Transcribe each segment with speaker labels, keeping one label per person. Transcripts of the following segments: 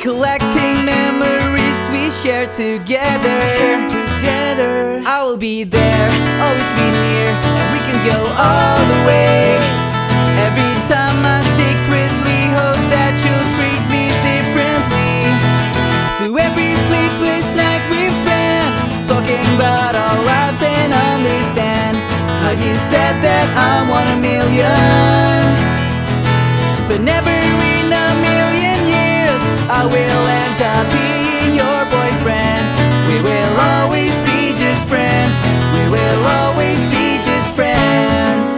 Speaker 1: recollecting memories we shared together. I will be there, always be near, and we can go all the way. Every time I secretly hope that you'll treat me differently. So every sleepless night we've spent talking about our lives and understand how you said that I'm 1 in a million, but never in a million years I will end up being your boyfriend. We will always be just friends. We will always be just friends.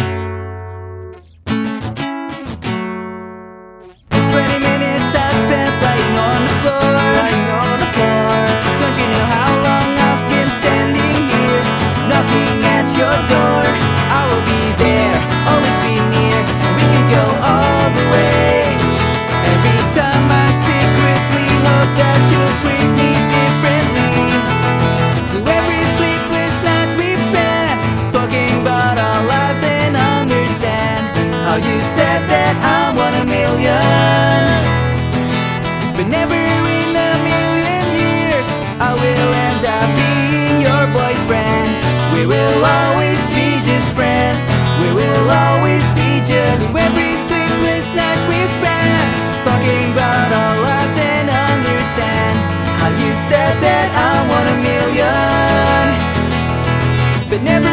Speaker 1: 20 minutes I spent lying on the floor. Don't you know how long I've been standing here, knocking at your door? I will be there, always be near, and we can go all the way. Every time I secretly hope that you'll treat me differently. So every sleepless night we've spent talking about our lives and understand how you said that I'm 1 in a million, but never in a million years I will end up being your boyfriend. We will always be just friends. We will always be just. Every sleepless night we've spent talking about our lives and understand how you said that I'm 1 in a million, but never